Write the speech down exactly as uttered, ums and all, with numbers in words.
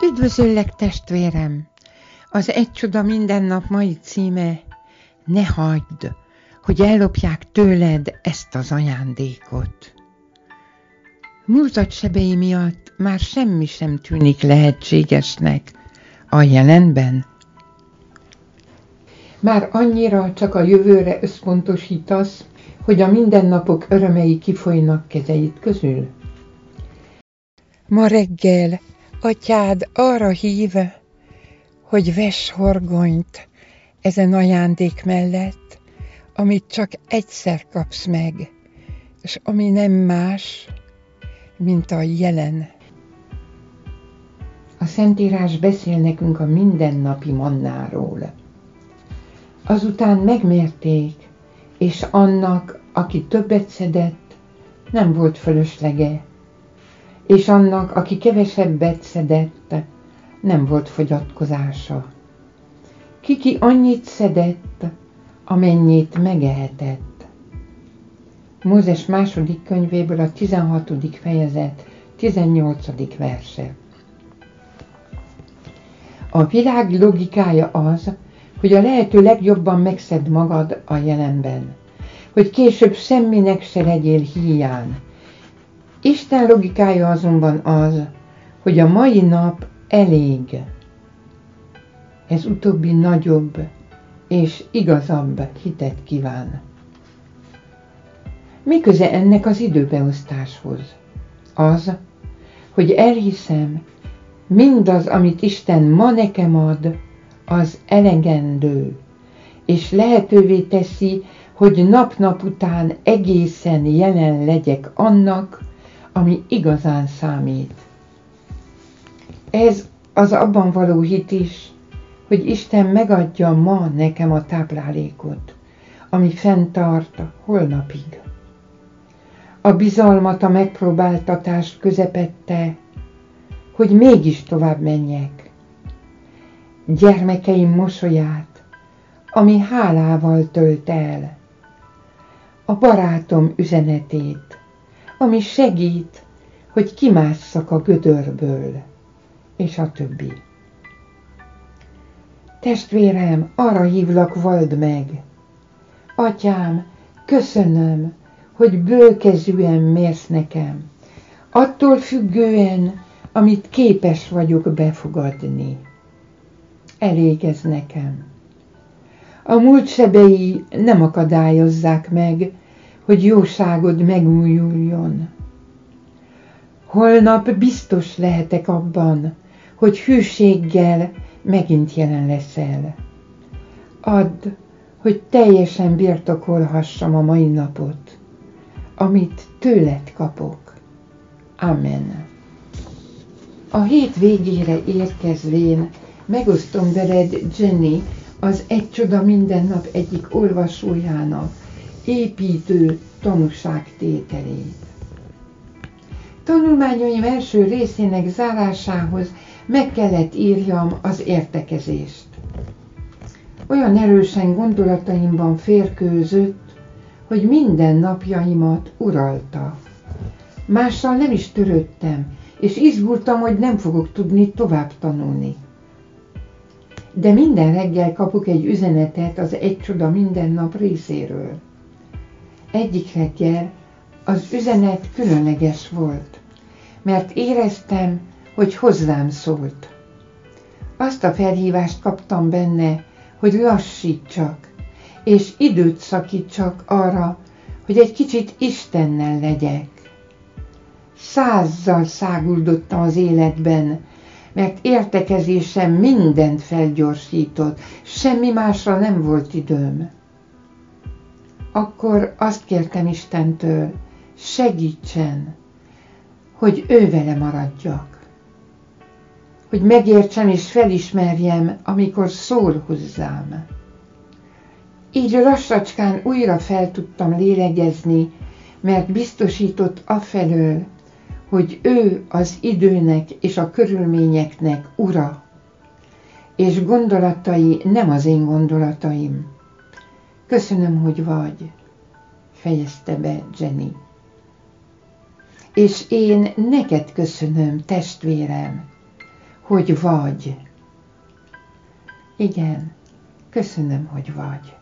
Üdvözöllek, testvérem! Az Egy csoda minden nap mai címe: ne hagyd, hogy ellopják tőled ezt az ajándékot. Múltat sebei miatt már semmi sem tűnik lehetségesnek a jelenben. Már annyira csak a jövőre összpontosítasz, hogy a mindennapok örömei kifolynak kezeid közül. Ma reggel atyád arra hív, hogy vess horgonyt ezen ajándék mellett, amit csak egyszer kapsz meg, és ami nem más, mint a jelen. A Szentírás beszél nekünk a mindennapi mannáról. Azután megmérték, és annak, aki többet szedett, nem volt fölöslege, és annak, aki kevesebbet szedett, nem volt fogyatkozása. Kiki annyit szedett, amennyit megehetett. Mózes második könyvéből a tizenhatodik fejezet tizennyolcadik verse. A világ logikája az, hogy a lehető legjobban megszed magad a jelenben, hogy később semminek se legyél híján. Isten logikája azonban az, hogy a mai nap elég. Ez utóbbi nagyobb és igazabb hitet kíván. Mi köze ennek az időbeosztáshoz? Az, hogy elhiszem, mindaz, amit Isten ma nekem ad, az elegendő, és lehetővé teszi, hogy nap-nap után egészen jelen legyek annak, ami igazán számít. Ez az abban való hit is, hogy Isten megadja ma nekem a táplálékot, ami fenntart holnapig. A bizalmat a megpróbáltatás közepette, hogy mégis tovább menjek. Gyermekeim mosolyát, ami hálával tölt el. A barátom üzenetét, ami segít, hogy kimásszak a gödörből, és a többi. Testvérem, arra hívlak, vald meg. Atyám, köszönöm, hogy bőkezűen mérsz nekem, attól függően, amit képes vagyok befogadni. Elég ez nekem. A múlt sebei nem akadályozzák meg, hogy jóságod megújuljon. Holnap biztos lehetek abban, hogy hűséggel megint jelen leszel. Add, hogy teljesen birtokolhassam a mai napot, amit tőled kapok. Amen. A hét végére érkezvén megosztom veled Jenny, az Egy csoda minden nap egyik olvasójának építő tanúságtételét. Tanulmányaim első részének zárásához meg kellett írjam az értekezést. Olyan erősen gondolataimban férkőzött, hogy minden napjaimat uralta. Mással nem is törődtem, és izgultam, hogy nem fogok tudni tovább tanulni. De minden reggel kapok egy üzenetet az Egy csoda minden nap részéről. Egyik reggel az üzenet különleges volt, mert éreztem, hogy hozzám szólt. Azt a felhívást kaptam benne, hogy lassítsak, és időt szakítsak arra, hogy egy kicsit Istennel legyek. Százzal száguldottam az életben, mert értekezésem mindent felgyorsított, semmi másra nem volt időm. Akkor azt kértem Istentől, segítsen, hogy ő vele maradjak. Hogy megértsem és felismerjem, amikor szól hozzám. Így lassacskán újra fel tudtam lélegezni, mert biztosított afelől, hogy ő az időnek és a körülményeknek ura, és gondolatai nem az én gondolataim. Köszönöm, hogy vagy, fejezte be Jenny. És én neked köszönöm, testvérem, hogy vagy. Igen, köszönöm, hogy vagy.